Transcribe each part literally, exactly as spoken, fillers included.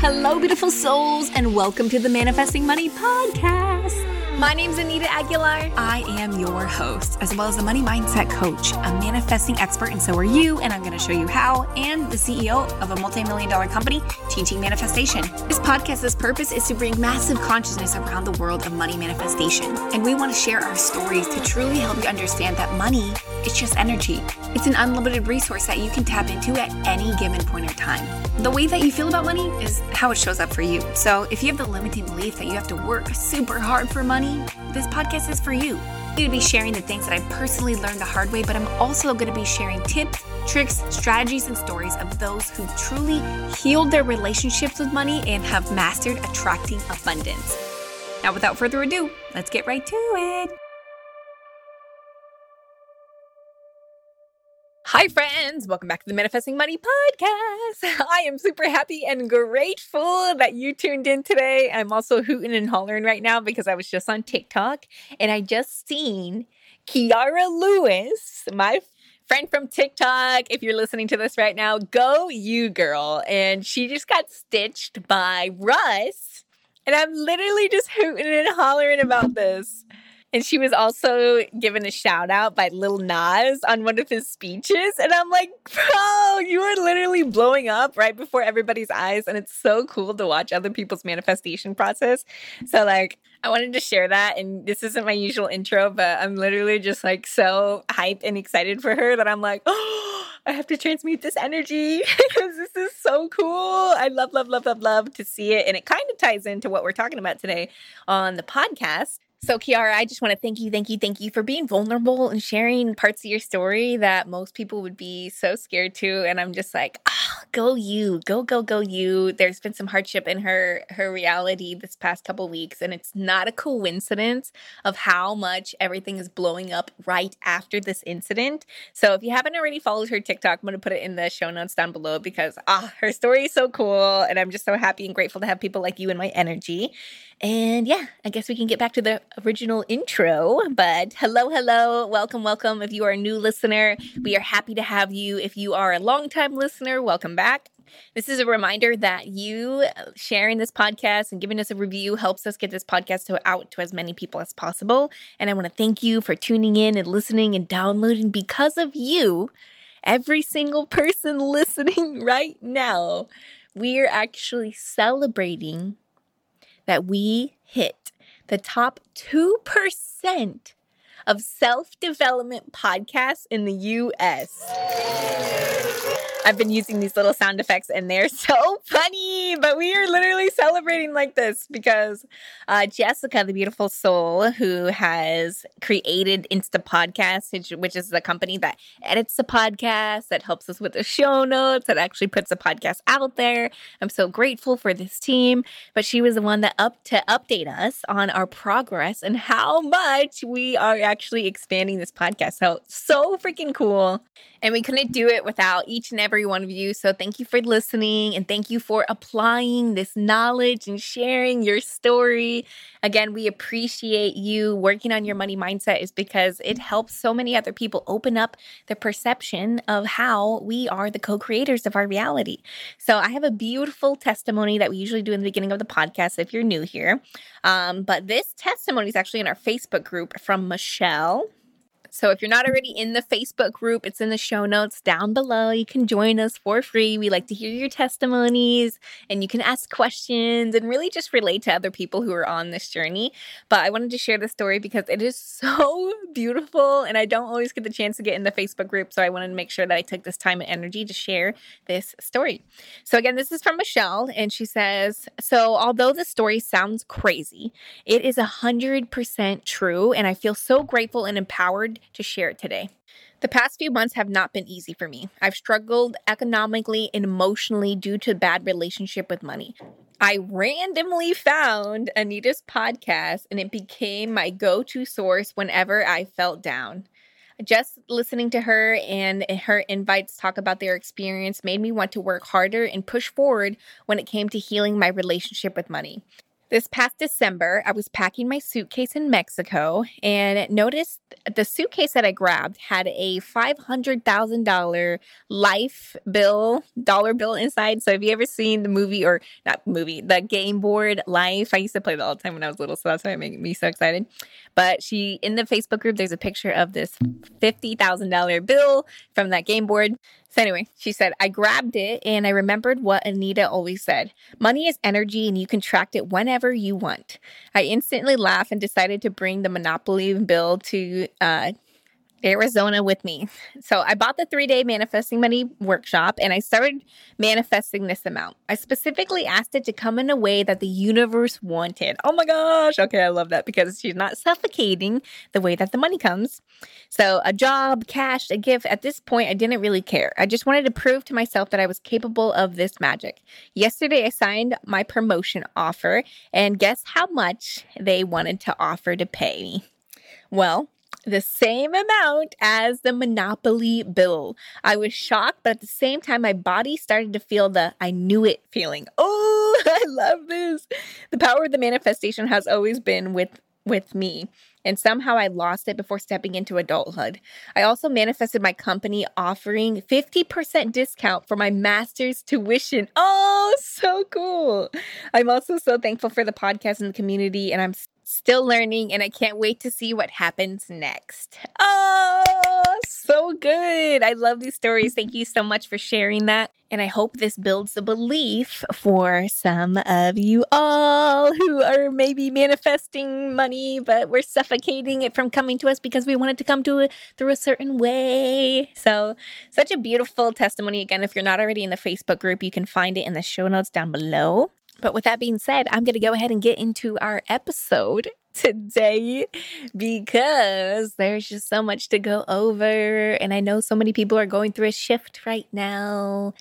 Hello, beautiful souls, and welcome to the Manifesting Money Podcast. My name's Anita Aguilar. I am your host, as well as a money mindset coach, a manifesting expert, and so are you, and I'm going to show you how, and the C E O of a multi-million dollar company teaching manifestation. This podcast's purpose is to bring massive consciousness around the world of money manifestation, and we want to share our stories to truly help you understand that money is just energy. It's an unlimited resource that you can tap into at any given point or time. The way that you feel about money is how it shows up for you. So if you have the limiting belief that you have to work super hard for money, this podcast is for you. I'm going to be sharing the things that I personally learned the hard way, but I'm also going to be sharing tips, tricks, strategies, and stories of those who've truly healed their relationships with money and have mastered attracting abundance. Now, without further ado, let's get right to it. Hi, friends. Welcome back to the Manifesting Money Podcast. I am super happy and grateful that you tuned in today. I'm also hooting and hollering right now because I was just on TikTok and I just seen Kiara Lewis, my friend from TikTok. If you're listening to this right now, go you, girl. And she just got stitched by Russ. And I'm literally just hooting and hollering about this. And she was also given a shout out by Lil Nas on one of his speeches. And I'm like, bro, you are literally blowing up right before everybody's eyes. And it's so cool to watch other people's manifestation process. So like, I wanted to share that. And this isn't my usual intro, but I'm literally just like so hyped and excited for her that I'm like, oh, I have to transmute this energy because this is so cool. I love, love, love, love, love to see it. And it kind of ties into what we're talking about today on the podcast. So Kiara, I just want to thank you, thank you, thank you for being vulnerable and sharing parts of your story that most people would be so scared to. And I'm just like, ah, oh, go you, go, go, go you. There's been some hardship in her her reality this past couple weeks. And it's not a coincidence of how much everything is blowing up right after this incident. So if you haven't already followed her TikTok, I'm going to put it in the show notes down below because ah, her story is so cool. And I'm just so happy and grateful to have people like you in my energy. And yeah, I guess we can get back to the original intro, but hello, hello, welcome, welcome. If you are a new listener, we are happy to have you. If you are a longtime listener, welcome back. This is a reminder that you sharing this podcast and giving us a review helps us get this podcast to, out to as many people as possible. And I want to thank you for tuning in and listening and downloading. Because of you, every single person listening right now, we are actually celebrating that we hit the top two percent of self-development podcasts in the U S. I've been using these little sound effects and they're so funny, but we are literally celebrating like this because uh, Jessica, the beautiful soul who has created Insta Podcast, which, which is the company that edits the podcast, that helps us with the show notes, that actually puts the podcast out there. I'm so grateful for this team, but she was the one that up to update us on our progress and how much we are actually expanding this podcast. So, so freaking cool. And we couldn't do it without each and every one of you. So thank you for listening and thank you for applying this knowledge and sharing your story. Again, we appreciate you working on your money mindset is because it helps so many other people open up the perception of how we are the co-creators of our reality. So I have a beautiful testimony that we usually do in the beginning of the podcast if you're new here. Um, but this testimony is actually in our Facebook group from Michelle. So if you're not already in the Facebook group, it's in the show notes down below. You can join us for free. We like to hear your testimonies and you can ask questions and really just relate to other people who are on this journey. But I wanted to share this story because it is so beautiful and I don't always get the chance to get in the Facebook group. So I wanted to make sure that I took this time and energy to share this story. So again, this is from Michelle and she says, so although the story sounds crazy, it is one hundred percent true and I feel so grateful and empowered to share it today. The past few months have not been easy for me. I've struggled economically and emotionally due to a bad relationship with money. I randomly found Anita's podcast and it became my go-to source whenever I felt down. Just listening to her and her invites talk about their experience made me want to work harder and push forward when it came to healing my relationship with money. This past December, I was packing my suitcase in Mexico and noticed the suitcase that I grabbed had a five hundred thousand dollars life bill, dollar bill inside. So have you ever seen the movie, or not movie, the game board Life? I used to play that all the time when I was little, so that's why it made me so excited. But she, in the Facebook group, there's a picture of this fifty thousand dollars bill from that game board. So anyway, she said, I grabbed it and I remembered what Anita always said. Money is energy and you contract it whenever you want. I instantly laughed and decided to bring the Monopoly bill to uh, Arizona with me. So I bought the three-day manifesting money workshop and I started manifesting this amount. I specifically asked it to come in a way that the universe wanted. Oh my gosh. Okay, I love that because she's not suffocating the way that the money comes. So a job, cash, a gift. At this point, I didn't really care. I just wanted to prove to myself that I was capable of this magic. Yesterday, I signed my promotion offer and guess how much they wanted to offer to pay me? Well, the same amount as the Monopoly bill. I was shocked, but at the same time, my body started to feel the I knew it feeling. Oh, I love this. The power of the manifestation has always been with, with me. And somehow I lost it before stepping into adulthood. I also manifested my company offering fifty percent discount for my master's tuition. Oh, so cool. I'm also so thankful for the podcast and the community, and I'm still learning, and I can't wait to see what happens next. Oh, so good. I love these stories. Thank you so much for sharing that. And I hope this builds the belief for some of you all who are maybe manifesting money, but we're suffocating it from coming to us because we want it to come to it through a certain way. So such a beautiful testimony. Again, if you're not already in the Facebook group, you can find it in the show notes down below. But with that being said, I'm going to go ahead and get into our episode today because there's just so much to go over. And I know so many people are going through a shift right now.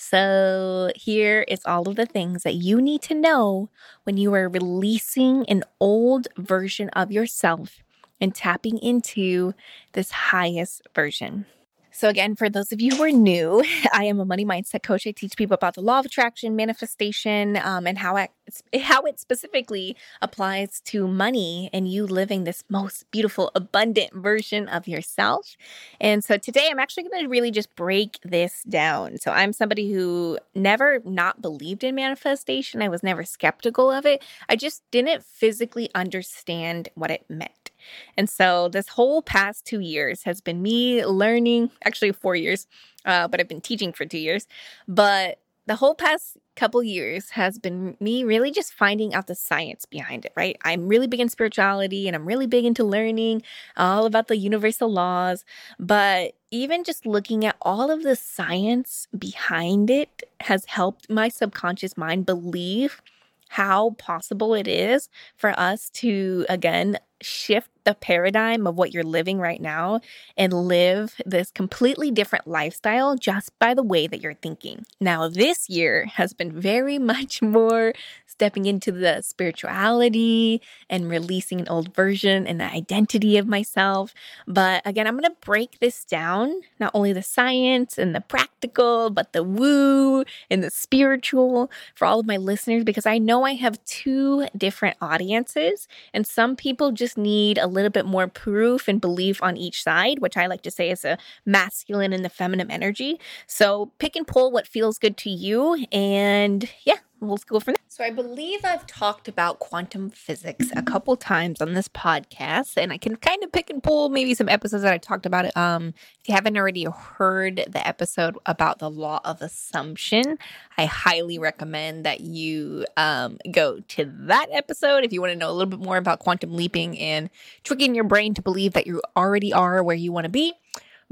So here is all of the things that you need to know when you are releasing an old version of yourself and tapping into this highest version. So again, for those of you who are new, I am a money mindset coach. I teach people about the law of attraction, manifestation, um, and how it, how it specifically applies to money and you living this most beautiful, abundant version of yourself. And so today I'm actually going to really just break this down. So I'm somebody who never not believed in manifestation. I was never skeptical of it. I just didn't physically understand what it meant. And so this whole past two years has been me learning, actually four years, uh, but I've been teaching for two years. But the whole past couple years has been me really just finding out the science behind it, right? I'm really big in spirituality and I'm really big into learning all about the universal laws. But even just looking at all of the science behind it has helped my subconscious mind believe how possible it is for us to, again, shift the paradigm of what you're living right now and live this completely different lifestyle just by the way that you're thinking. Now, this year has been very much more stepping into the spirituality and releasing an old version and the identity of myself. But again, I'm going to break this down, not only the science and the practical, but the woo and the spiritual for all of my listeners, because I know I have two different audiences and some people just need a little bit more proof and belief on each side, which I like to say is a masculine and the feminine energy. So pick and pull what feels good to you. And yeah, we'll go from there. So I believe I've talked about quantum physics a couple times on this podcast, and I can kind of pick and pull maybe some episodes that I talked about it. Um, if you haven't already heard the episode about the law of assumption, I highly recommend that you um, go to that episode if you want to know a little bit more about quantum leaping and tricking your brain to believe that you already are where you want to be.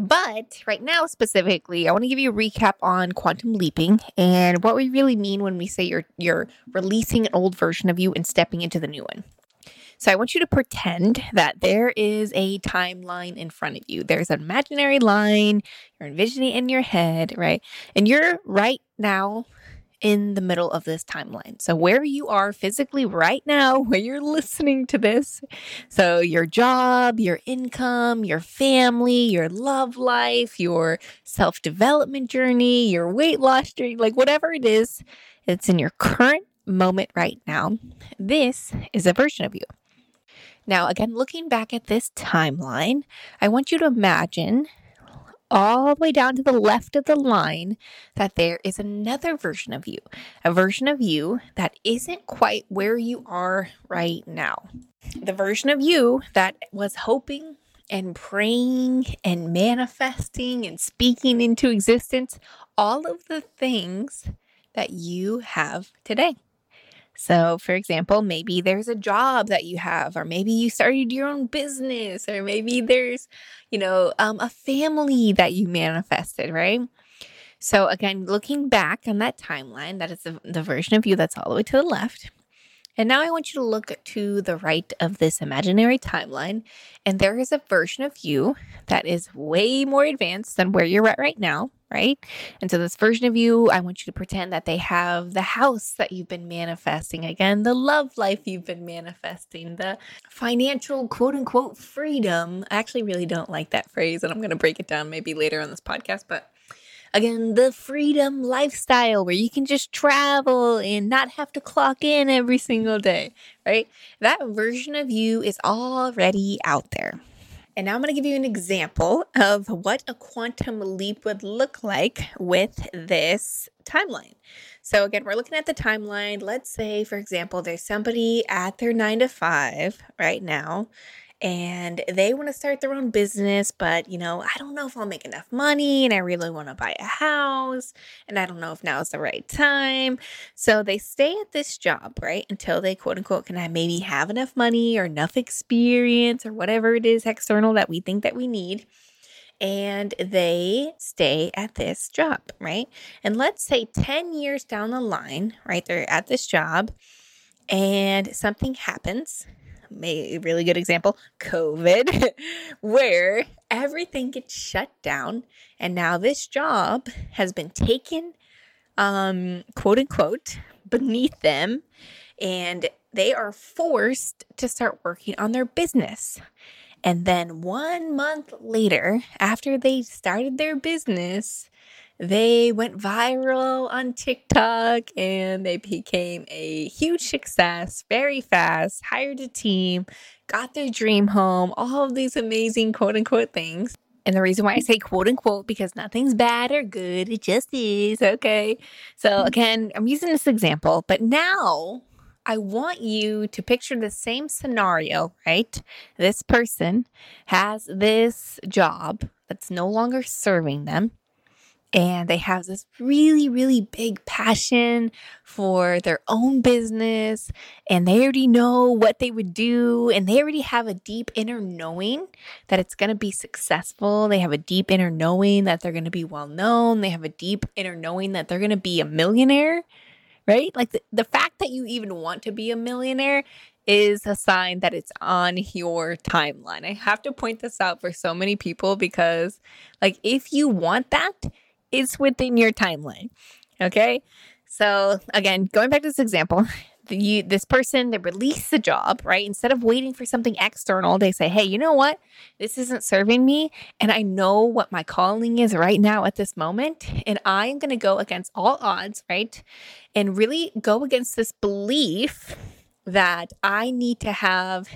But right now, specifically, I want to give you a recap on quantum leaping and what we really mean when we say you're you're releasing an old version of you and stepping into the new one. So I want you to pretend that there is a timeline in front of you. There's an imaginary line. You're envisioning it in your head, right? And you're right now in the middle of this timeline. So where you are physically right now, where you're listening to this, so your job, your income, your family, your love life, your self-development journey, your weight loss journey, like whatever it is, it's in your current moment right now, this is a version of you. Now, again, looking back at this timeline, I want you to imagine all the way down to the left of the line that there is another version of you, a version of you that isn't quite where you are right now. The version of you that was hoping and praying and manifesting and speaking into existence all of the things that you have today. So, for example, maybe there's a job that you have, or maybe you started your own business, or maybe there's, you know, um, a family that you manifested, right? So again, looking back on that timeline, that is the, the version of you that's all the way to the left. And now I want you to look to the right of this imaginary timeline, and there is a version of you that is way more advanced than where you're at right now, right? And so this version of you, I want you to pretend that they have the house that you've been manifesting, again, the love life you've been manifesting, the financial quote unquote freedom. I actually really don't like that phrase, and I'm going to break it down maybe later on this podcast, but again, the freedom lifestyle where you can just travel and not have to clock in every single day, right? That version of you is already out there. And now I'm going to give you an example of what a quantum leap would look like with this timeline. So again, we're looking at the timeline. Let's say, for example, there's somebody at their nine to five right now, and they want to start their own business, but, you know, I don't know if I'll make enough money, and I really want to buy a house, and I don't know if now is the right time. So they stay at this job, right, until they, quote unquote, can I maybe have enough money or enough experience or whatever it is external that we think that we need. And they stay at this job, right? And let's say ten years down the line, right, they're at this job and something happens. A really good example, COVID, where everything gets shut down. And now this job has been taken, um, quote unquote, beneath them. And they are forced to start working on their business. And then one month later, after they started their business, they went viral on TikTok and they became a huge success very fast, hired a team, got their dream home, all of these amazing quote unquote things. And the reason why I say quote unquote, because nothing's bad or good, it just is, okay? So again, I'm using this example, but now I want you to picture the same scenario, right? This person has this job that's no longer serving them. And they have this really, really big passion for their own business, and they already know what they would do, and they already have a deep inner knowing that it's going to be successful. They have a deep inner knowing that they're going to be well known. They have a deep inner knowing that they're going to be a millionaire, right? Like the, the fact that you even want to be a millionaire is a sign that it's on your timeline. I have to point this out for so many people because, like, if you want that, it's within your timeline. Okay. So again, going back to this example, the, this person, they release the job, right? Instead of waiting for something external, they say, hey, you know what? This isn't serving me. And I know what my calling is right now at this moment. And I am going to go against all odds, right? And really go against this belief that I need to have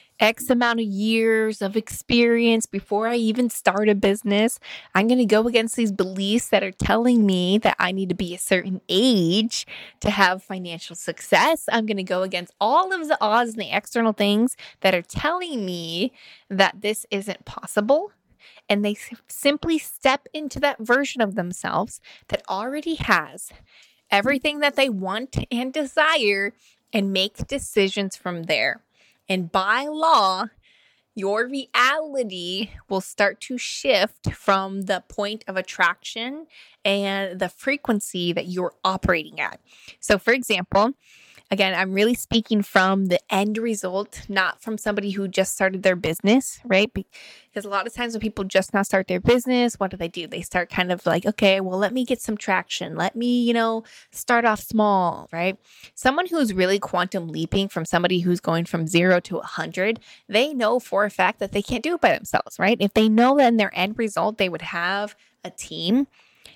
X amount of years of experience before I even start a business. I'm going to go against these beliefs that are telling me that I need to be a certain age to have financial success. I'm going to go against all of the odds and the external things that are telling me that this isn't possible. And they simply step into that version of themselves that already has everything that they want and desire and make decisions from there. And by law, your reality will start to shift from the point of attraction and the frequency that you're operating at. So, for example, again, I'm really speaking from the end result, not from somebody who just started their business, right? Because a lot of times when people just now start their business, what do they do? They start kind of like, okay, well, let me get some traction. Let me, you know, start off small, right? Someone who's really quantum leaping from somebody who's going from zero to a hundred, they know for a fact that they can't do it by themselves, right? If they know that in their end result, they would have a team,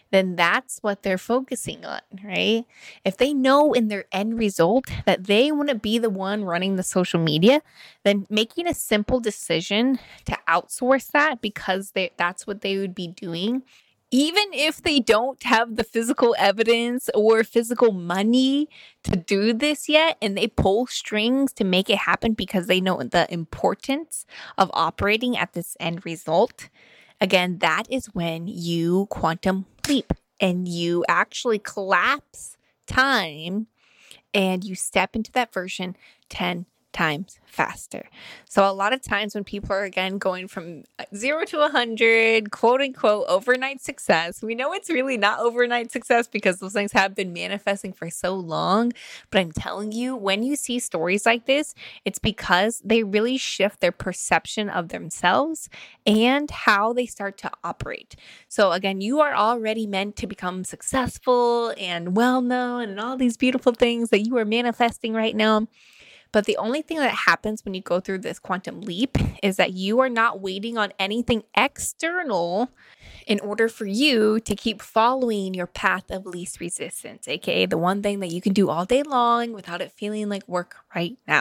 then that's what they're focusing on, right? If they know in their end result that they want to be the one running the social media, then making a simple decision to outsource that because they, that's what they would be doing, even if they don't have the physical evidence or physical money to do this yet, and they pull strings to make it happen because they know the importance of operating at this end result, again, that is when you quantum leap and you actually collapse time and you step into that version ten times faster. So a lot of times when people are again going from zero to a hundred, quote unquote, overnight success, we know it's really not overnight success because those things have been manifesting for so long. But I'm telling you, when you see stories like this, it's because they really shift their perception of themselves and how they start to operate. So again, you are already meant to become successful and well-known and all these beautiful things that you are manifesting right now. But the only thing that happens when you go through this quantum leap is that you are not waiting on anything external in order for you to keep following your path of least resistance, aka the one thing that you can do all day long without it feeling like work right now.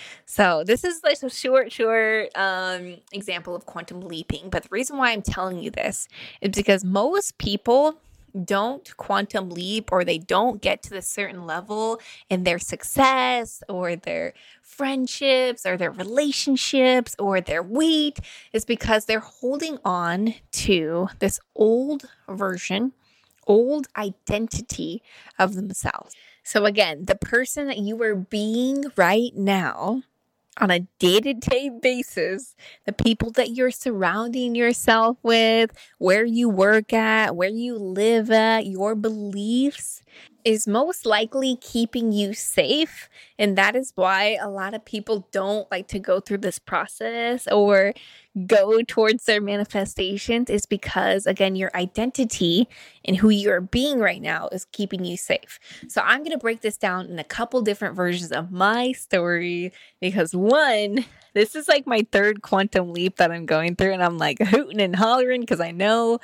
So this is like a short, short um, example of quantum leaping. But the reason why I'm telling you this is because most people don't quantum leap, or they don't get to the certain level in their success or their friendships or their relationships or their weight, is because they're holding on to this old version, old identity of themselves. So again, the person that you are being right now on a day-to-day basis, the people that you're surrounding yourself with, where you work at, where you live at, your beliefs is most likely keeping you safe. And that is why a lot of people don't like to go through this process or go towards their manifestations, is because, again, your identity and who you're being right now is keeping you safe. So I'm going to break this down in a couple different versions of my story because, one, this is like my third quantum leap that I'm going through, and I'm like hooting and hollering because I know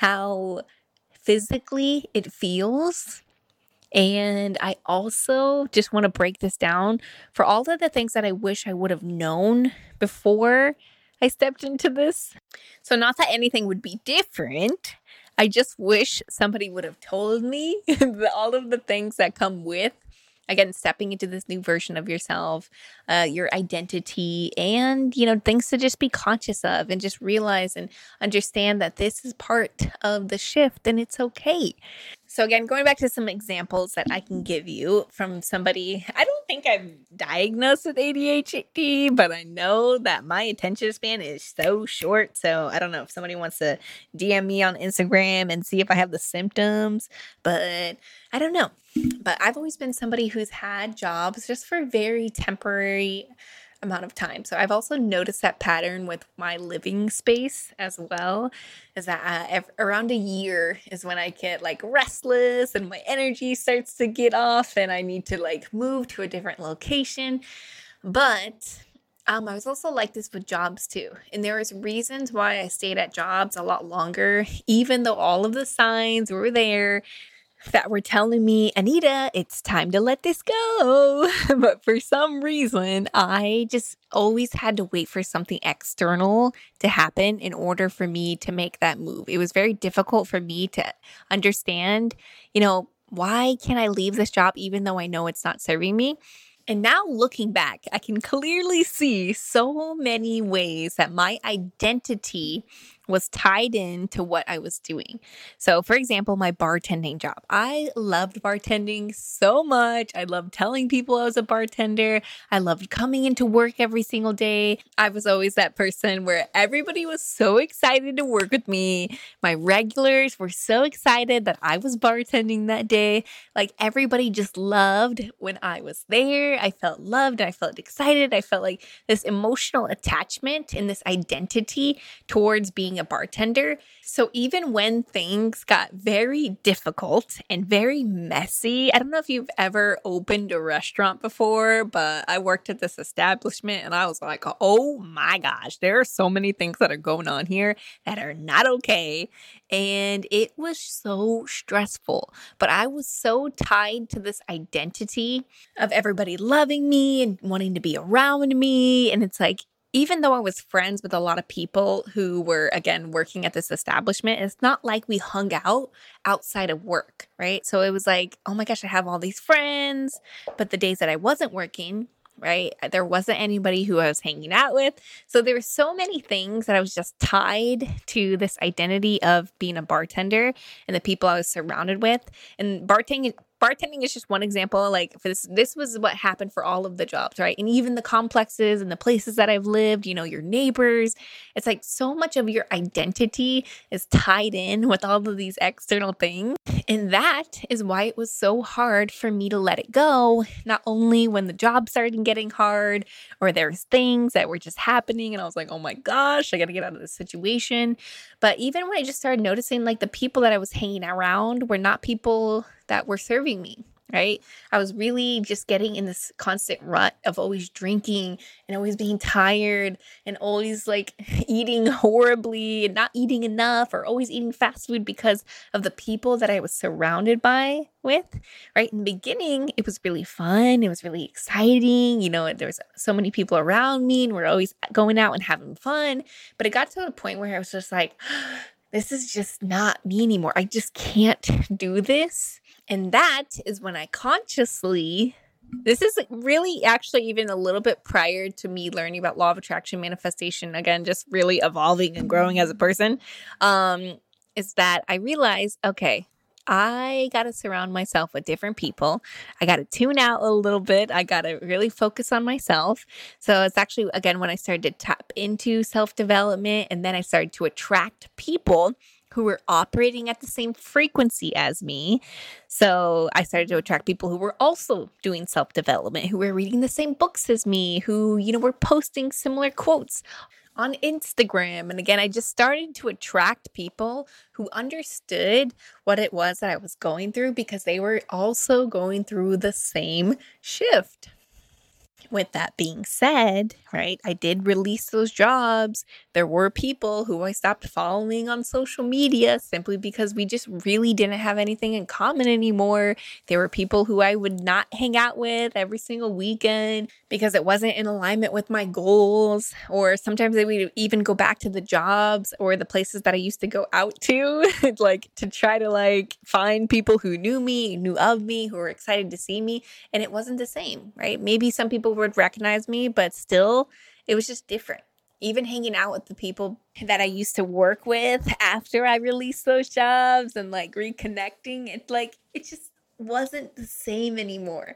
how physically it feels. And I also just want to break this down for all of the things that I wish I would have known before I stepped into this. So not that anything would be different. I just wish somebody would have told me all of the things that come with, again, stepping into this new version of yourself, uh, your identity, and, you know, things to just be conscious of and just realize and understand that this is part of the shift and it's okay. So again, going back to some examples that I can give you from somebody, I don't think I'm diagnosed with A D H D, but I know that my attention span is so short. So I don't know if somebody wants to D M me on Instagram and see if I have the symptoms, but I don't know. But I've always been somebody who's had jobs just for very temporary amount of time. So I've also noticed that pattern with my living space as well, is that uh, ev- around a year is when I get like restless and my energy starts to get off and I need to like move to a different location. But um, I was also like this with jobs too. And there was reasons why I stayed at jobs a lot longer, even though all of the signs were there that were telling me, Anita, it's time to let this go. But for some reason, I just always had to wait for something external to happen in order for me to make that move. It was very difficult for me to understand, you know, why can't I leave this job even though I know it's not serving me? And now looking back, I can clearly see so many ways that my identity was tied into what I was doing. So for example, my bartending job. I loved bartending so much. I loved telling people I was a bartender. I loved coming into work every single day. I was always that person where everybody was so excited to work with me. My regulars were so excited that I was bartending that day. Like everybody just loved when I was there. I felt loved. I felt excited. I felt like this emotional attachment and this identity towards being being a bartender. So even when things got very difficult and very messy, I don't know if you've ever opened a restaurant before, but I worked at this establishment and I was like, oh my gosh, there are so many things that are going on here that are not okay. And it was so stressful, but I was so tied to this identity of everybody loving me and wanting to be around me. And it's like, even though I was friends with a lot of people who were, again, working at this establishment, it's not like we hung out outside of work, right? So it was like, oh my gosh, I have all these friends. But the days that I wasn't working, right, there wasn't anybody who I was hanging out with. So there were so many things that I was just tied to this identity of being a bartender and the people I was surrounded with. And bartending Bartending is just one example. Like for this, this was what happened for all of the jobs, right? And even the complexes and the places that I've lived, you know, your neighbors. It's like so much of your identity is tied in with all of these external things. And that is why it was so hard for me to let it go. Not only when the job started getting hard or there's things that were just happening and I was like, oh my gosh, I got to get out of this situation. But even when I just started noticing like the people that I was hanging around were not people that were serving me, right? I was really just getting in this constant rut of always drinking and always being tired and always like eating horribly and not eating enough or always eating fast food because of the people that I was surrounded by with, right? In the beginning, it was really fun. It was really exciting. You know, there was so many people around me and we're always going out and having fun. But it got to a point where I was just like, this is just not me anymore. I just can't do this. And that is when I consciously, this is really actually even a little bit prior to me learning about law of attraction manifestation, again, just really evolving and growing as a person, um, is that I realized, okay, I got to surround myself with different people. I got to tune out a little bit. I got to really focus on myself. So it's actually, again, when I started to tap into self-development and then I started to attract people who were operating at the same frequency as me. So I started to attract people who were also doing self-development, who were reading the same books as me, who, you know, were posting similar quotes on Instagram. And again, I just started to attract people who understood what it was that I was going through because they were also going through the same shift. With that being said, right, I did release those jobs. There were people who I stopped following on social media simply because we just really didn't have anything in common anymore. There were people who I would not hang out with every single weekend because it wasn't in alignment with my goals. Or sometimes they would even go back to the jobs or the places that I used to go out to, like to try to like find people who knew me, knew of me, who were excited to see me. And it wasn't the same, right? Maybe some people would recognize me, but still, it was just different. Even hanging out with the people that I used to work with after I released those jobs and like reconnecting, it like, it just wasn't the same anymore.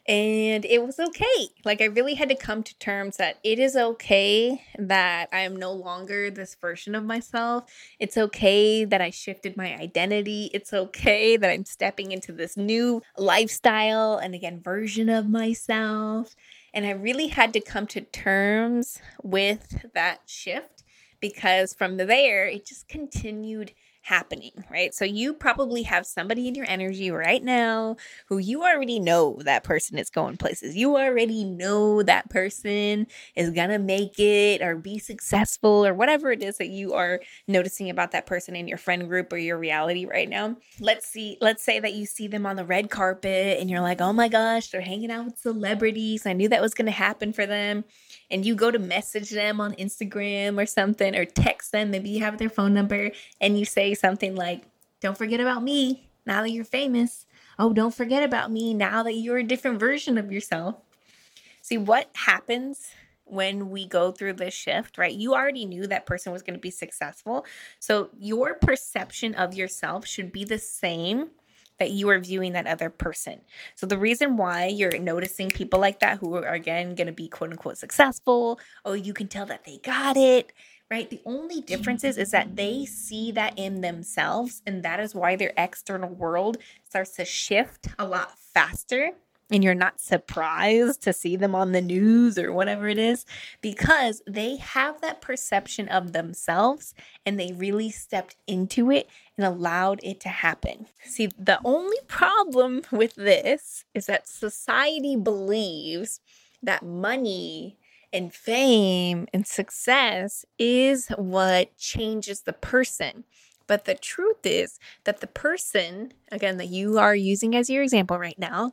And it was okay. Like I really had to come to terms that it is okay that I am no longer this version of myself. It's okay that I shifted my identity. It's okay that I'm stepping into this new lifestyle and again, version of myself. And I really had to come to terms with that shift because from there, it just continued happening, right? So you probably have somebody in your energy right now who you already know that person is going places. You already know that person is gonna make it or be successful or whatever it is that you are noticing about that person in your friend group or your reality right now. Let's see, let's say that you see them on the red carpet and you're like, oh my gosh, they're hanging out with celebrities. I knew that was gonna happen for them. And you go to message them on Instagram or something or text them, maybe you have their phone number and you say something like, don't forget about me now that you're famous. Oh, don't forget about me now that you're a different version of yourself. See, what happens when we go through this shift, right? You already knew that person was going to be successful. So your perception of yourself should be the same that you are viewing that other person. So the reason why you're noticing people like that who are, again, going to be quote unquote successful, oh, you can tell that they got it, right? The only difference is, is that they see that in themselves. And that is why their external world starts to shift a lot faster and you're not surprised to see them on the news or whatever it is, because they have that perception of themselves and they really stepped into it and allowed it to happen. See, the only problem with this is that society believes that money and fame and success is what changes the person. But the truth is that the person, again, that you are using as your example right now,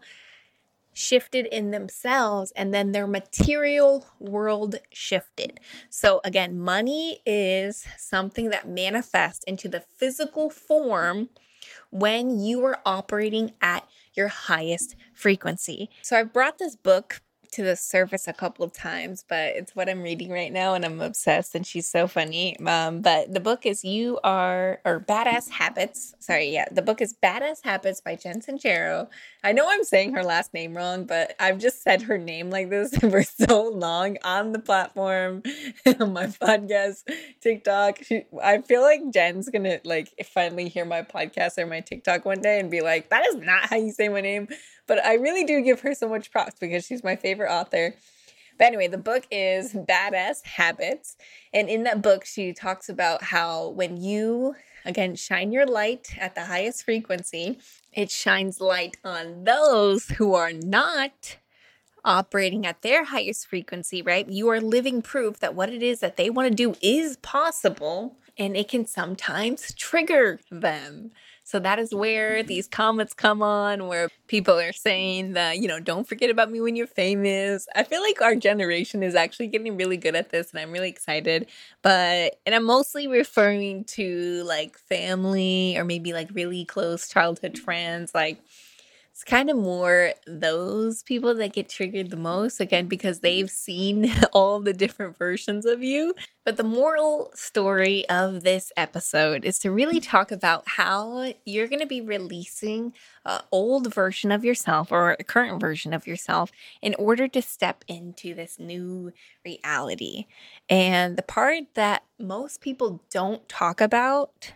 shifted in themselves, and then their material world shifted. So again, money is something that manifests into the physical form when you are operating at your highest frequency. So I've brought this book to the surface a couple of times, but it's what I'm reading right now and I'm obsessed, and she's so funny. Um, but the book is You Are, or Badass Habits. Sorry, yeah. The book is Badass Habits by Jen Sincero. I know I'm saying her last name wrong, but I've just said her name like this for so long on the platform, on my podcast, TikTok. She, I feel like Jen's gonna like finally hear my podcast or my TikTok one day and be like, that is not how you say my name. But I really do give her so much props because she's my favorite author. But anyway, the book is Badass Habits. And in that book, she talks about how when you, again, shine your light at the highest frequency, it shines light on those who are not operating at their highest frequency, right? You are living proof that what it is that they want to do is possible, and it can sometimes trigger them. So that is where these comments come on, where people are saying that, you know, don't forget about me when you're famous. I feel like our generation is actually getting really good at this, and I'm really excited. But, and I'm mostly referring to like family or maybe like really close childhood friends. Like, it's kind of more those people that get triggered the most, again, because they've seen all the different versions of you. But the moral story of this episode is to really talk about how you're going to be releasing an old version of yourself or a current version of yourself in order to step into this new reality. And the part that most people don't talk about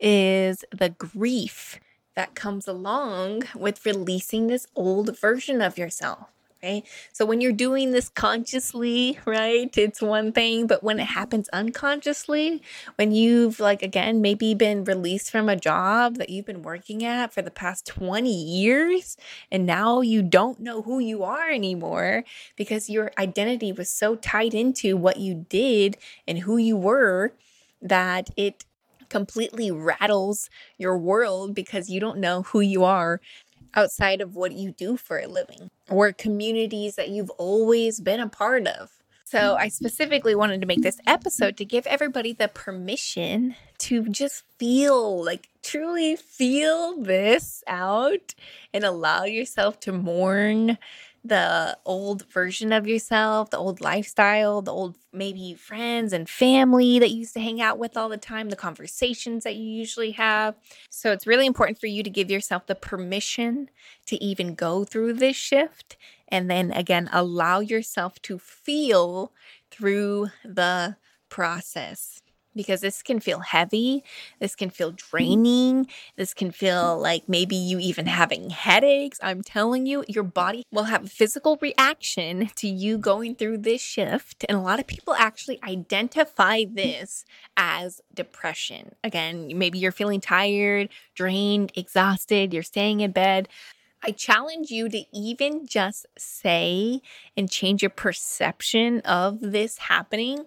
is the grief that comes along with releasing this old version of yourself, right? So when you're doing this consciously, right, it's one thing, but when it happens unconsciously, when you've like, again, maybe been released from a job that you've been working at for the past twenty years, and now you don't know who you are anymore because your identity was so tied into what you did and who you were that it completely rattles your world because you don't know who you are outside of what you do for a living or communities that you've always been a part of. So I specifically wanted to make this episode to give everybody the permission to just feel, like truly feel this out and allow yourself to mourn the old version of yourself, the old lifestyle, the old maybe friends and family that you used to hang out with all the time, the conversations that you usually have. So it's really important for you to give yourself the permission to even go through this shift. And then again, allow yourself to feel through the process. Because this can feel heavy, this can feel draining, this can feel like maybe you even having headaches. I'm telling you, your body will have a physical reaction to you going through this shift. And a lot of people actually identify this as depression. Again, maybe you're feeling tired, drained, exhausted, you're staying in bed. I challenge you to even just say and change your perception of this happening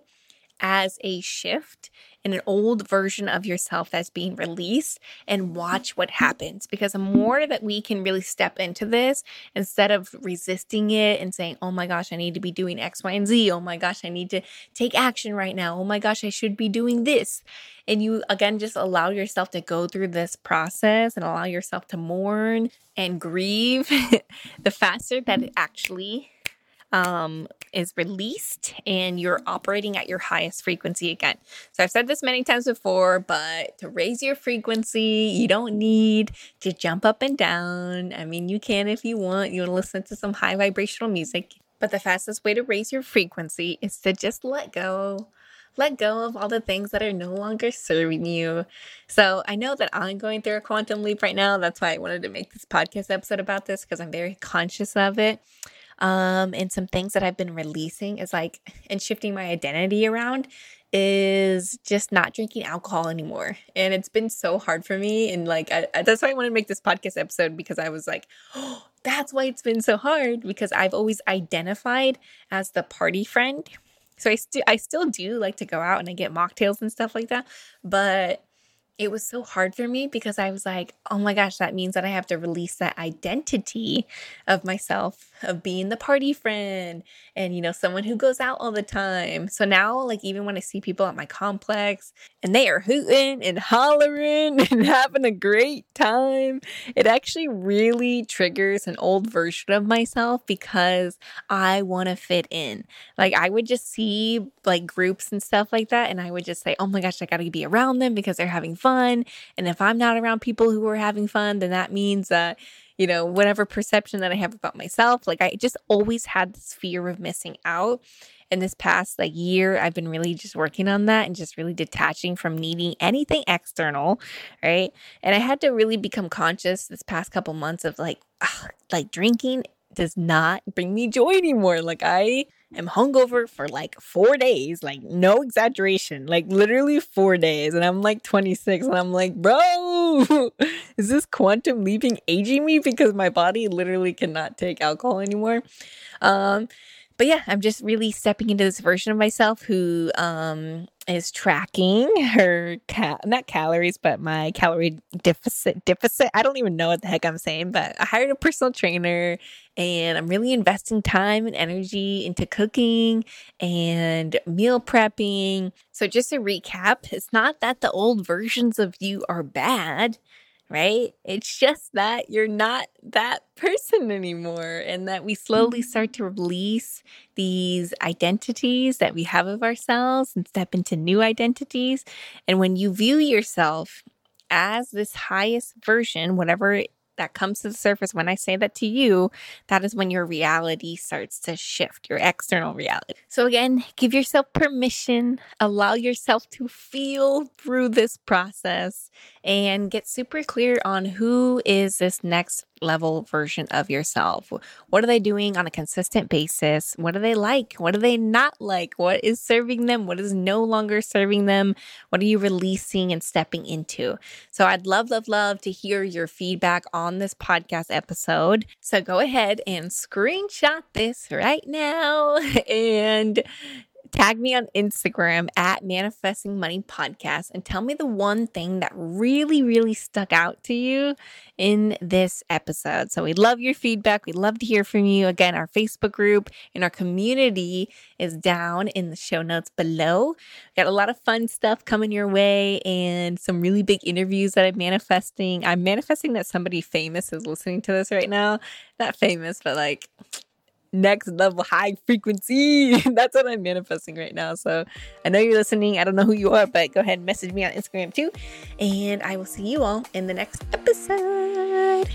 as a shift in an old version of yourself that's being released, and watch what happens. Because the more that we can really step into this, instead of resisting it and saying, oh my gosh, I need to be doing X, Y, and Z. Oh my gosh, I need to take action right now. Oh my gosh, I should be doing this. And you, again, just allow yourself to go through this process and allow yourself to mourn and grieve, the faster that it actually Um, is released and you're operating at your highest frequency again. So I've said this many times before, but to raise your frequency, you don't need to jump up and down. I mean, you can if you want. You want to listen to some high vibrational music. But the fastest way to raise your frequency is to just let go let go of all the things that are no longer serving you. So I know that I'm going through a quantum leap right now. That's why I wanted to make this podcast episode about this, because I'm very conscious of it. Um, and some things that I've been releasing is like, and shifting my identity around is just not drinking alcohol anymore. And it's been so hard for me. And like, I, I, that's why I want to make this podcast episode, because I was like, oh, that's why it's been so hard, because I've always identified as the party friend. So I still, I still do like to go out and I get mocktails and stuff like that. But it was so hard for me because I was like, oh my gosh, that means that I have to release that identity of myself, of being the party friend and, you know, someone who goes out all the time. So now, like, even when I see people at my complex and they are hooting and hollering and having a great time, it actually really triggers an old version of myself, because I want to fit in. Like, I would just see like groups and stuff like that, and I would just say, oh my gosh, I got to be around them because they're having fun. And if I'm not around people who are having fun, then that means that, you know, whatever perception that I have about myself, like I just always had this fear of missing out. And this past like year, I've been really just working on that and just really detaching from needing anything external, right? And I had to really become conscious this past couple months of like, ugh, like drinking does not bring me joy anymore. Like, I am hungover for like four days, like no exaggeration, like literally four days. And I'm like twenty-six and I'm like, bro, is this quantum leaping aging me? Because my body literally cannot take alcohol anymore. Um, But yeah, I'm just really stepping into this version of myself who um, is tracking her, ca- not calories, but my calorie deficit, deficit. I don't even know what the heck I'm saying, but I hired a personal trainer and I'm really investing time and energy into cooking and meal prepping. So just to recap, it's not that the old versions of you are bad, right? It's just that you're not that person anymore, and that we slowly start to release these identities that we have of ourselves and step into new identities. And when you view yourself as this highest version, whatever that comes to the surface, when I say that to you, that is when your reality starts to shift, your external reality. So again, give yourself permission, allow yourself to feel through this process and get super clear on who is this next level version of yourself. What are they doing on a consistent basis? What do they like? What do they not like? What is serving them? What is no longer serving them? What are you releasing and stepping into? So I'd love, love, love to hear your feedback on this podcast episode. So go ahead and screenshot this right now and tag me on Instagram at Manifesting Money Podcast and tell me the one thing that really, really stuck out to you in this episode. So we love your feedback. We'd love to hear from you. Again, our Facebook group and our community is down in the show notes below. Got a lot of fun stuff coming your way and some really big interviews that I'm manifesting. I'm manifesting that somebody famous is listening to this right now. Not famous, but like next level high frequency. That's what I'm manifesting right now. So I know you're listening. I don't know who you are, but go ahead and message me on Instagram too. And I will see you all in the next episode.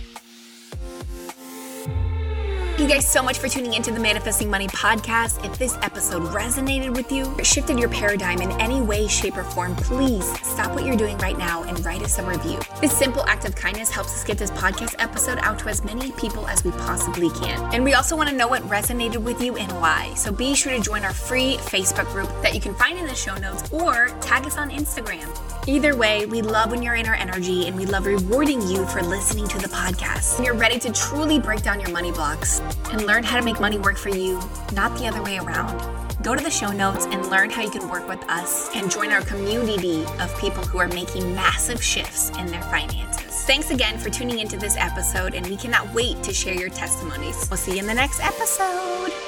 Thank you guys so much for tuning into the Manifesting Money Podcast. If this episode resonated with you, or shifted your paradigm in any way, shape, or form, please stop what you're doing right now and write us a review. This simple act of kindness helps us get this podcast episode out to as many people as we possibly can. And we also want to know what resonated with you and why. So be sure to join our free Facebook group that you can find in the show notes or tag us on Instagram. Either way, we love when you're in our energy and we love rewarding you for listening to the podcast. When you're ready to truly break down your money blocks and learn how to make money work for you, not the other way around, go to the show notes and learn how you can work with us and join our community of people who are making massive shifts in their finances. Thanks again for tuning into this episode, and we cannot wait to share your testimonies. We'll see you in the next episode.